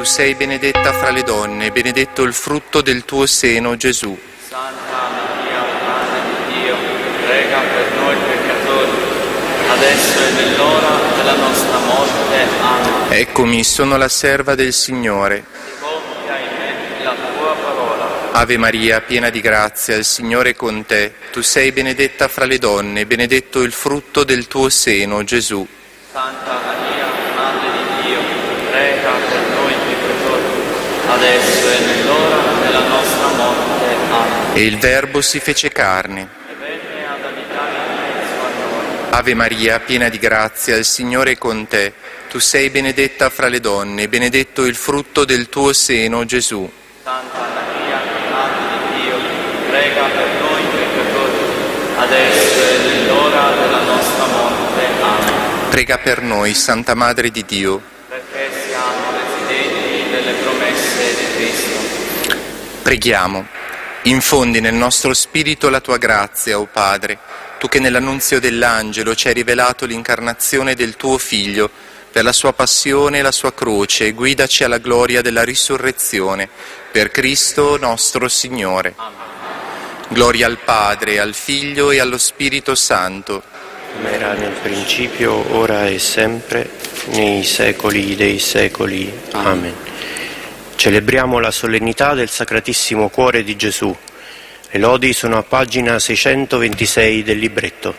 sei benedetta fra le donne, benedetto il frutto del tuo seno, Gesù. Santa Maria, Madre di Dio, prega per noi peccatori, adesso e nell'ora della nostra morte. Amen. Eccomi, sono la serva del Signore. Compia in me la tua parola. Ave Maria, piena di grazia, il Signore è con te. Tu sei benedetta fra le donne, benedetto il frutto del tuo seno, Gesù. Santa Maria, Madre di Dio, prega per noi peccatori, adesso e nell'ora della nostra morte. Amen. E il Verbo si fece carne. E venne ad abitare in mezzo a noi. Ave Maria, piena di grazia, il Signore è con te. Tu sei benedetta fra le donne, benedetto il frutto del tuo seno, Gesù. Santa Maria, Madre di Dio, prega per noi peccatori, adesso e nell'ora della nostra morte. Amen. Prega per noi, Santa Madre di Dio. Perché siamo residenti delle promesse di Cristo. Preghiamo. Infondi nel nostro spirito la tua grazia, o Padre, tu che nell'annunzio dell'angelo ci hai rivelato l'incarnazione del tuo Figlio, per la sua passione e la sua croce, guidaci alla gloria della risurrezione, per Cristo nostro Signore. Amen. Gloria al Padre, al Figlio e allo Spirito Santo. Come era nel principio, ora e sempre, nei secoli dei secoli. Amen. Celebriamo la solennità del Sacratissimo Cuore di Gesù. Le lodi sono a pagina 626 del libretto.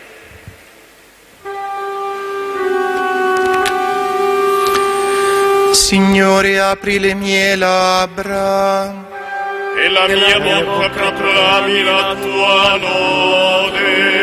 Signore, apri le mie labbra e la mia bocca proclami la tua lode.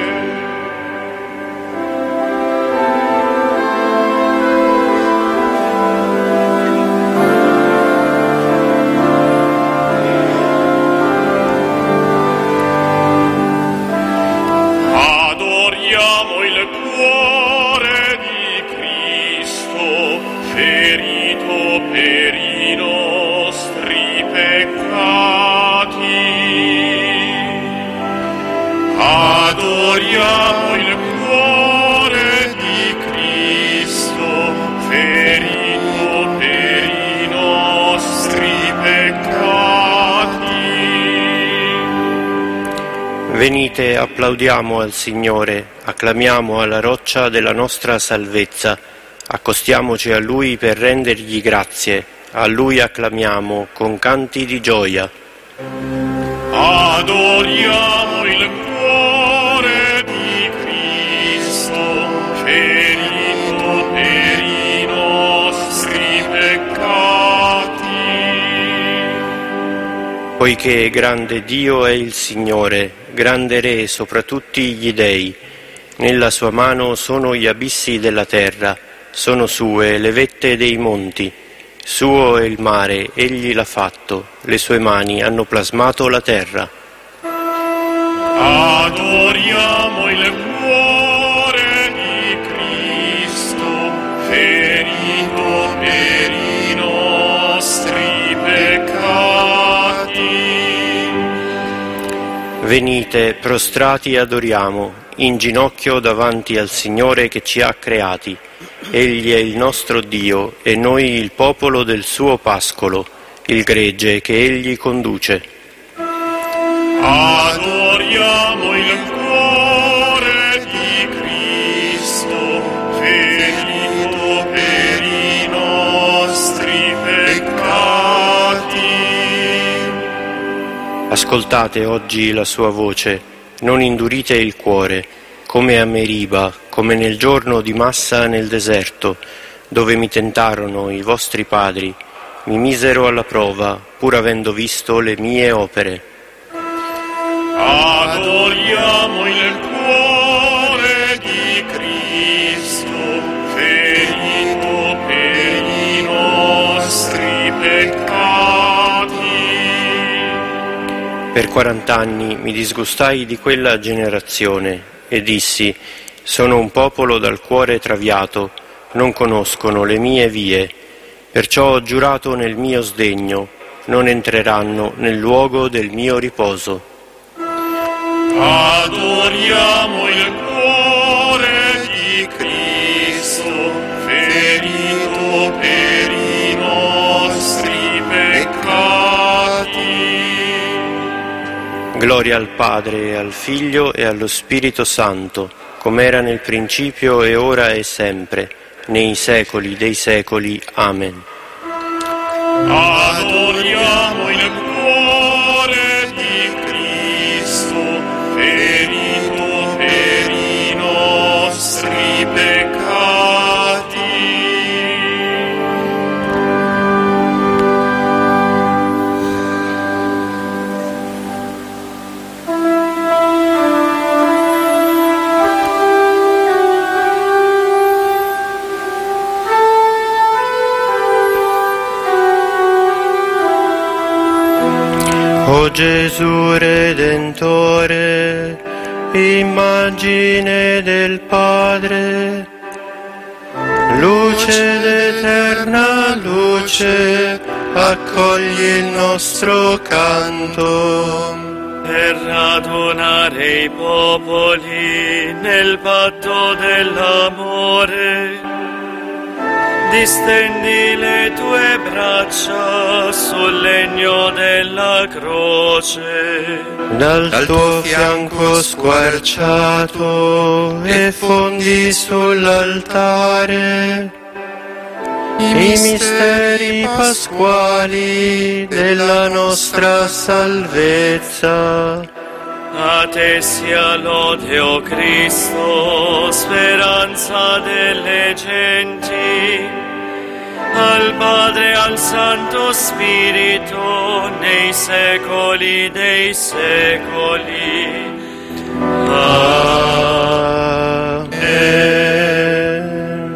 Adoriamo il cuore di Cristo, ferito per i nostri peccati. Adoriamo il cuore di Cristo, ferito per i nostri peccati. Venite, applaudiamo al Signore, acclamiamo alla roccia della nostra salvezza, accostiamoci a Lui per rendergli grazie, a Lui acclamiamo con canti di gioia. Adoriamo il cuore di Cristo, ferito per i nostri peccati. Poiché grande Dio è il Signore, grande Re sopra tutti gli dei, nella sua mano sono gli abissi della terra, sono sue le vette dei monti, suo è il mare, egli l'ha fatto, le sue mani hanno plasmato la terra. Adoriamo il cuore di Cristo, ferito per i nostri peccati. Venite, prostrati adoriamo, in ginocchio davanti al Signore che ci ha creati. Egli è il nostro Dio e noi il popolo del suo pascolo, il gregge che Egli conduce. Adoriamo il cuore di Cristo, ferito per i nostri peccati. Ascoltate oggi la sua voce, non indurite il cuore, come a Meriba, come nel giorno di Massa nel deserto, dove mi tentarono i vostri padri, mi misero alla prova, pur avendo visto le mie opere. Adoriamo il cuore di Cristo, ferito per i nostri peccati. Per 40 anni mi disgustai di quella generazione e dissi: sono un popolo dal cuore traviato, non conoscono le mie vie, perciò ho giurato nel mio sdegno, non entreranno nel luogo del mio riposo. Adoriamo il cuore di Cristo, ferito per i nostri Gloria al Padre, al Figlio e allo Spirito Santo, come era nel principio e ora e sempre, nei secoli dei secoli. Amen. Adoriamo il cuore di Cristo, ferito per i nostri peccati. O Gesù Redentore, immagine del Padre, luce d'eterna luce, accogli il nostro canto. Per radunare i popoli nel patto dell'amore, distendi le tue braccia sul legno della croce. Dal tuo fianco squarciato e fondi sull'altare i misteri pasquali della nostra salvezza. A te sia lode, o Cristo, speranza delle genti, al Padre e al Santo Spirito, nei secoli dei secoli. Amen.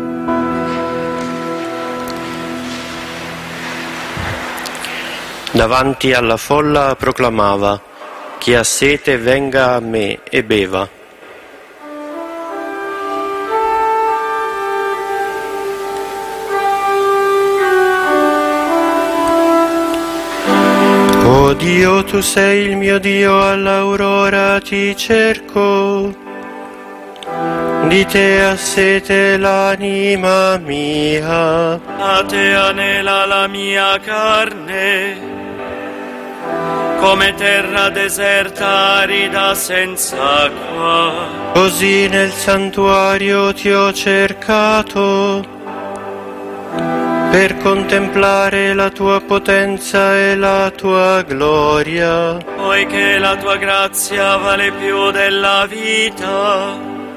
Davanti alla folla proclamava: chi ha sete venga a me e beva. O Dio, tu sei il mio Dio, all'aurora ti cerco. Di te ha sete l'anima mia. A te anela la mia carne, come terra deserta arida senza acqua. Così nel santuario ti ho cercato, per contemplare la tua potenza e la tua gloria. Poiché la tua grazia vale più della vita,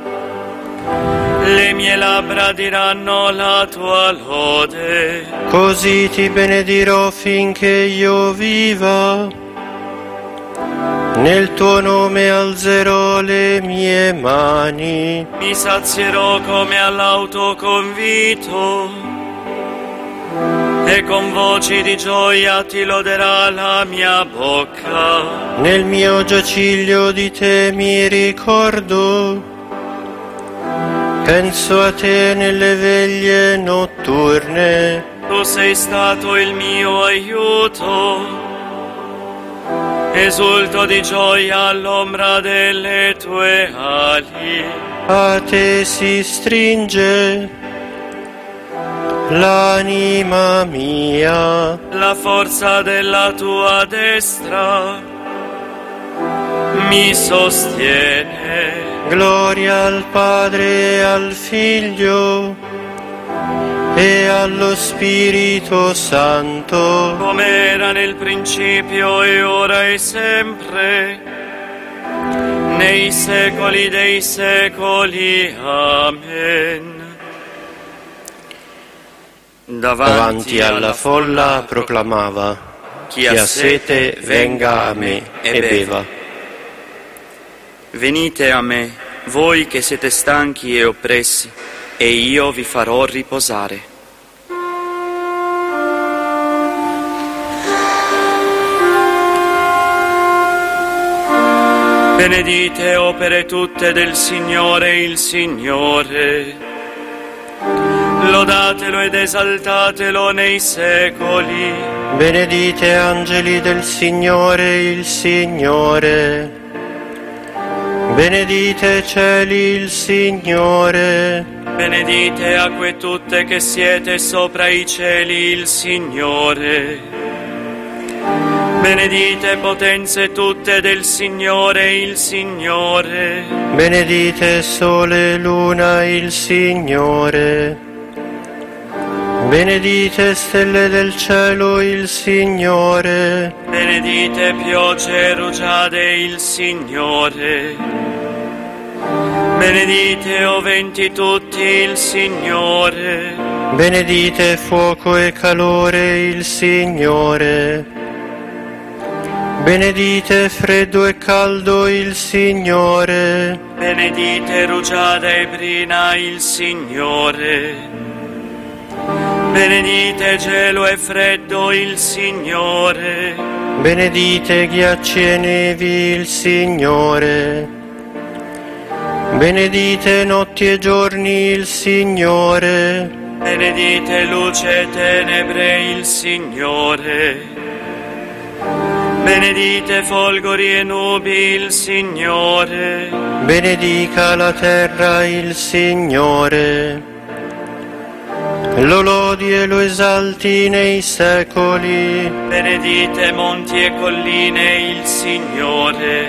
le mie labbra diranno la tua lode. Così ti benedirò finché io viva, nel tuo nome alzerò le mie mani. Mi sazierò come all'autoconvito, e con voci di gioia ti loderà la mia bocca. Nel mio giaciglio di te mi ricordo, penso a te nelle veglie notturne. Tu sei stato il mio aiuto, esulto di gioia all'ombra delle tue ali. A te si stringe l'anima mia, la forza della tua destra mi sostiene. Gloria al Padre e al Figlio e allo Spirito Santo, come era nel principio e ora e sempre, nei secoli dei secoli. Amen. Davanti alla folla proclamava: chi ha sete venga a me e beva. Venite a me, voi che siete stanchi e oppressi, e io vi farò riposare. Benedite opere tutte del Signore il Signore. Lodatelo ed esaltatelo nei secoli. Benedite angeli del Signore il Signore. Benedite cieli il Signore. Benedite acque tutte che siete sopra i cieli il Signore. Benedite potenze tutte del Signore il Signore. Benedite sole e luna il Signore. Benedite stelle del cielo il Signore. Benedite piogge e rugiade il Signore. Benedite o venti tutti il Signore. Benedite fuoco e calore il Signore. Benedite freddo e caldo il Signore. Benedite rugiada e brina il Signore. Benedite gelo e freddo il Signore. Benedite ghiacci e nevi il Signore. Benedite notti e giorni il Signore. Benedite luce e tenebre il Signore. Benedite folgori e nubi il Signore. Benedica la terra il Signore. Lo lodi e lo esalti nei secoli. Benedite monti e colline il Signore.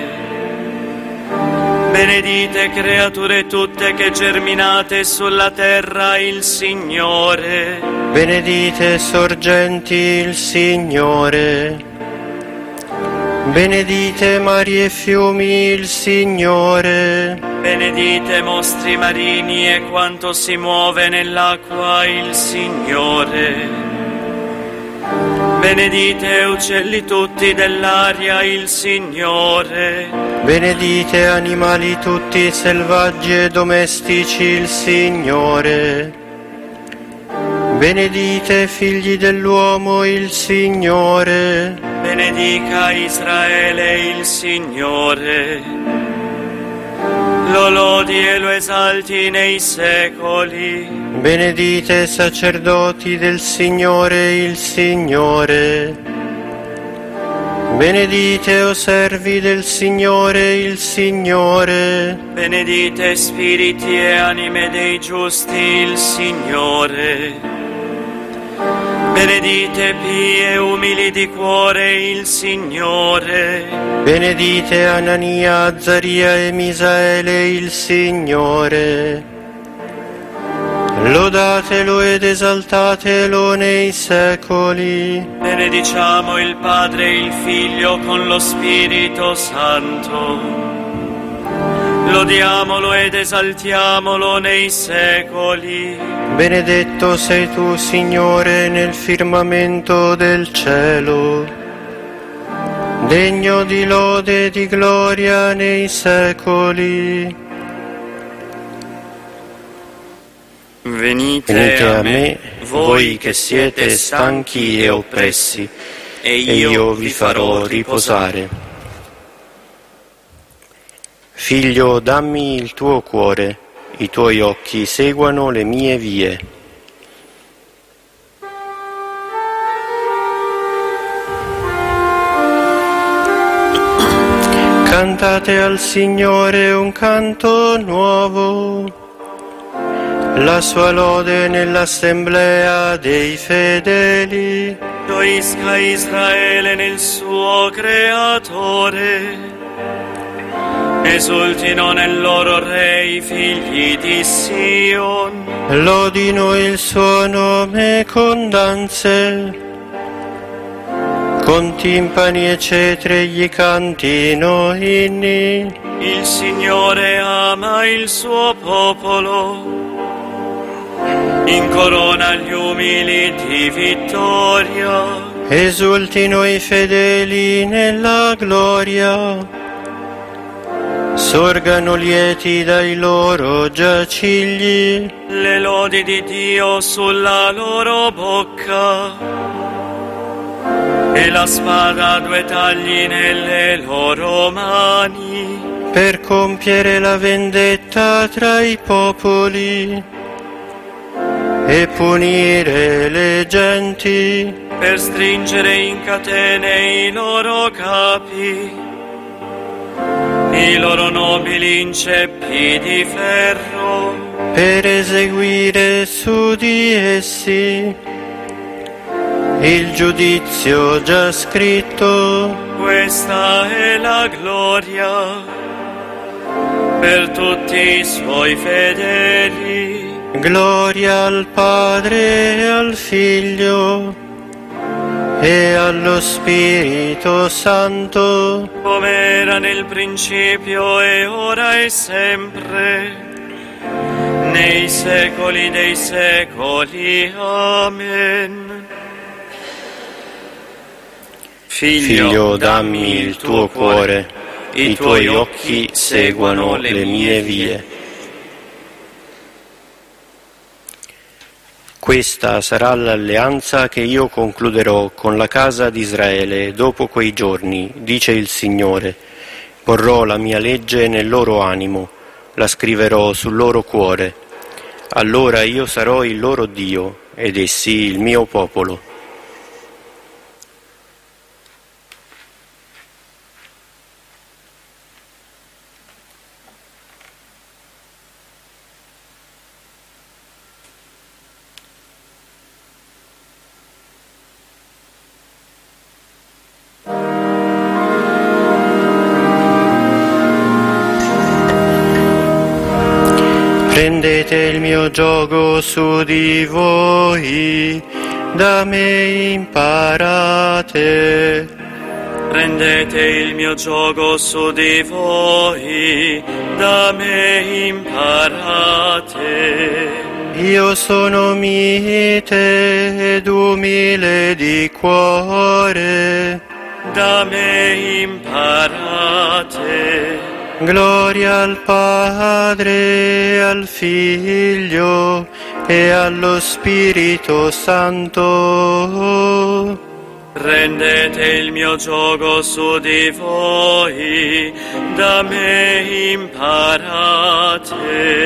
Benedite creature tutte che germinate sulla terra il Signore. Benedite sorgenti il Signore. Benedite mari e fiumi il Signore. Benedite mostri marini e quanto si muove nell'acqua il Signore. Benedite uccelli tutti dell'aria il Signore. Benedite animali tutti selvaggi e domestici il Signore. Benedite figli dell'uomo il Signore. Benedica Israele il Signore. Lo lodi e lo esalti nei secoli. Benedite sacerdoti del Signore il Signore. Benedite o servi del Signore il Signore. Benedite spiriti e anime dei giusti il Signore. Benedite pii e umili di cuore il Signore. Benedite Anania, Azzaria e Misaele il Signore. Lodatelo ed esaltatelo nei secoli. Benediciamo il Padre e il Figlio con lo Spirito Santo. Lodiamolo ed esaltiamolo nei secoli. Benedetto sei tu, Signore, nel firmamento del cielo, degno di lode e di gloria nei secoli. Venite a me, voi che siete stanchi e oppressi, e io vi farò riposare. Figlio, dammi il tuo cuore, i tuoi occhi seguano le mie vie. Cantate al Signore un canto nuovo, la sua lode nell'assemblea dei fedeli. Gioisca Israele nel suo Creatore. Esultino nel loro Re i figli di Sion. Lodino il suo nome con danze, con timpani e cetre gli cantino inni. Il Signore ama il suo popolo, incorona gli umili di vittoria. Esultino i fedeli nella gloria, sorgano lieti dai loro giacigli. Le lodi di Dio sulla loro bocca, e la spada a due tagli nelle loro mani. Per compiere la vendetta tra i popoli e punire le genti. Per stringere in catene i loro capi, i loro nobili in ceppi di ferro. Per eseguire su di essi il giudizio già scritto. Questa è la gloria per tutti i suoi fedeli. Gloria al Padre e al Figlio e allo Spirito Santo, come era nel principio e ora e sempre, nei secoli dei secoli. Amen. Figlio, dammi il tuo cuore, i tuoi occhi seguano le mie vie. Questa sarà l'alleanza che io concluderò con la casa di Israele dopo quei giorni, dice il Signore. Porrò la mia legge nel loro animo, la scriverò sul loro cuore. Allora io sarò il loro Dio ed essi il mio popolo. Prendete il mio giogo su di voi, da me imparate. Prendete il mio giogo su di voi, da me imparate. Io sono mite ed umile di cuore, da me imparate. Gloria al Padre, al Figlio e allo Spirito Santo. Prendete il mio giogo su di voi, da me imparate.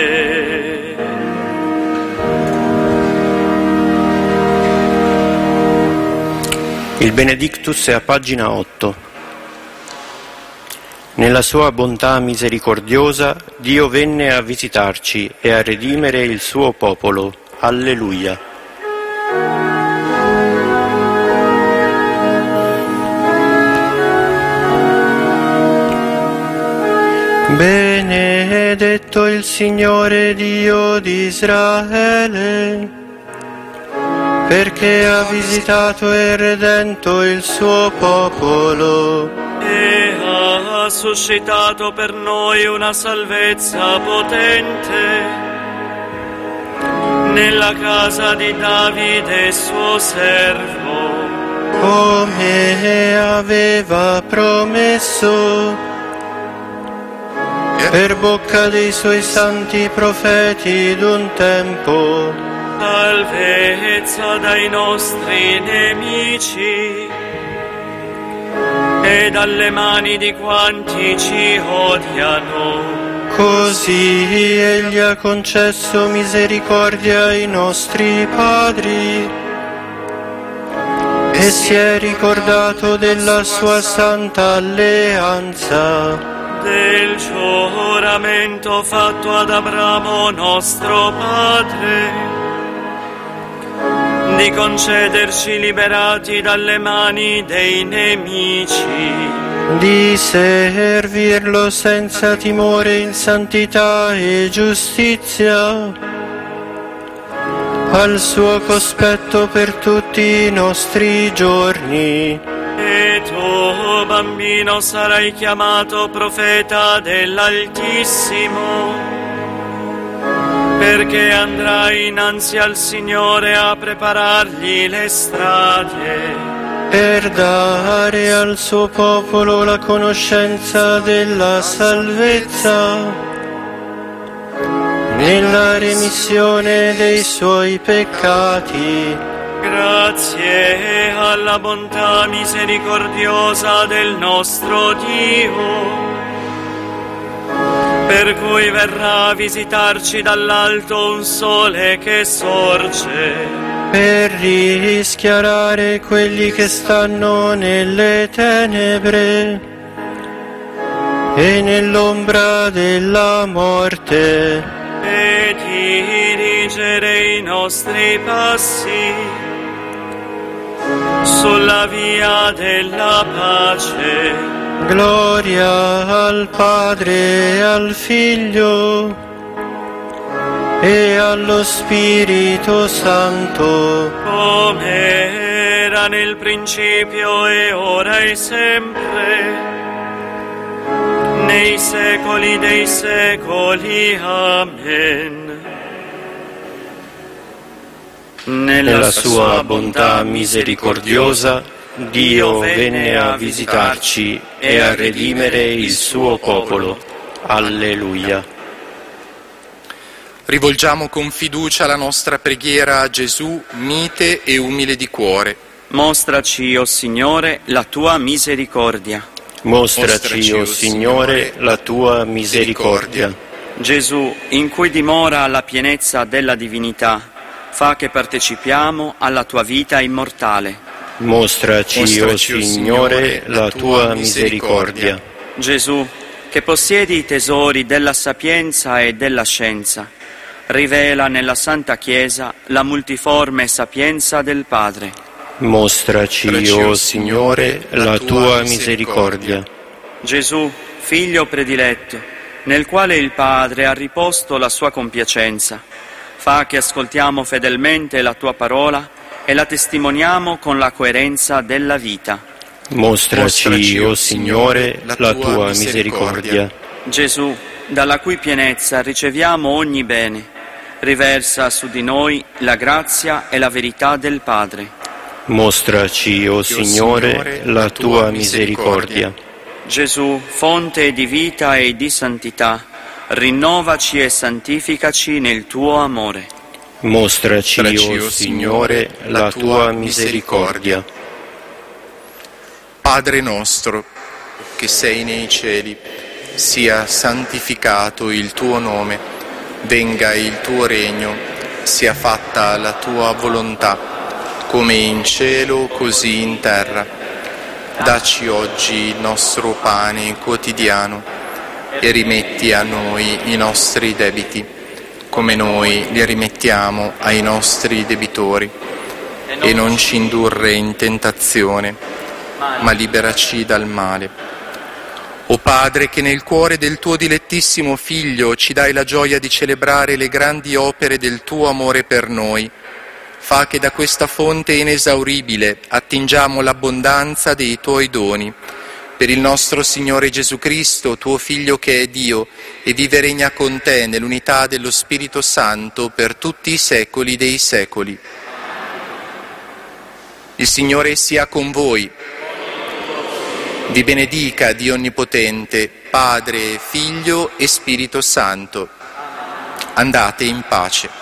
Il Benedictus è a pagina 8. Nella sua bontà misericordiosa Dio venne a visitarci e a redimere il suo popolo. Alleluia. Benedetto il Signore Dio di Israele, perché ha visitato e redento il suo popolo e ha suscitato per noi una salvezza potente nella casa di Davide suo servo, come aveva promesso per bocca dei suoi santi profeti d'un tempo. Salvezza dai nostri nemici e dalle mani di quanti ci odiano. Così Egli ha concesso misericordia ai nostri padri e si è ricordato della sua santa alleanza, del giuramento fatto ad Abramo nostro padre, di concederci liberati dalle mani dei nemici, di servirlo senza timore in santità e giustizia, al suo cospetto per tutti i nostri giorni. E tu, bambino, sarai chiamato profeta dell'Altissimo, perché andrai innanzi al Signore a preparargli le strade, per dare al suo popolo la conoscenza della salvezza, nella remissione dei suoi peccati. Grazie alla bontà misericordiosa del nostro Dio, per cui verrà a visitarci dall'alto un sole che sorge, per rischiarare quelli che stanno nelle tenebre e nell'ombra della morte, e dirigere i nostri passi sulla via della pace. Gloria al Padre e al Figlio e allo Spirito Santo, Come era nel principio e ora e sempre, nei secoli dei secoli. Amen. nella sua bontà misericordiosa, Dio venne a visitarci e a redimere il suo popolo. Alleluia. Rivolgiamo con fiducia la nostra preghiera a Gesù, mite e umile di cuore. Mostraci, o Signore, la tua misericordia. Mostraci, o Signore, la tua misericordia. Gesù, in cui dimora la pienezza della divinità, fa che partecipiamo alla tua vita immortale. Mostraci, o Signore, la tua misericordia. Gesù, che possiedi i tesori della sapienza e della scienza, rivela nella Santa Chiesa la multiforme sapienza del Padre. Mostraci, o Signore, la tua misericordia. Gesù, Figlio prediletto, nel quale il Padre ha riposto la sua compiacenza, fa che ascoltiamo fedelmente la tua parola e la testimoniamo con la coerenza della vita. Mostraci, o Signore, la tua misericordia. Gesù, dalla cui pienezza riceviamo ogni bene, riversa su di noi la grazia e la verità del Padre. Mostraci, o Signore, la tua misericordia. Gesù, fonte di vita e di santità, rinnovaci e santificaci nel tuo amore. Mostraci, o Signore, la tua misericordia. Padre nostro, che sei nei cieli, sia santificato il tuo nome, venga il tuo regno, sia fatta la tua volontà, come in cielo così in terra. Dacci oggi il nostro pane quotidiano e rimetti a noi i nostri debiti, come noi li rimettiamo ai nostri debitori. E non ci indurre in tentazione, ma liberaci dal male. O Padre, che nel cuore del tuo dilettissimo Figlio ci dai la gioia di celebrare le grandi opere del tuo amore per noi, fa che da questa fonte inesauribile attingiamo l'abbondanza dei tuoi doni. Per il nostro Signore Gesù Cristo, tuo Figlio che è Dio, e vive e regna con te nell'unità dello Spirito Santo per tutti i secoli dei secoli. Il Signore sia con voi. Vi benedica Dio Onnipotente, Padre, Figlio e Spirito Santo. Andate in pace.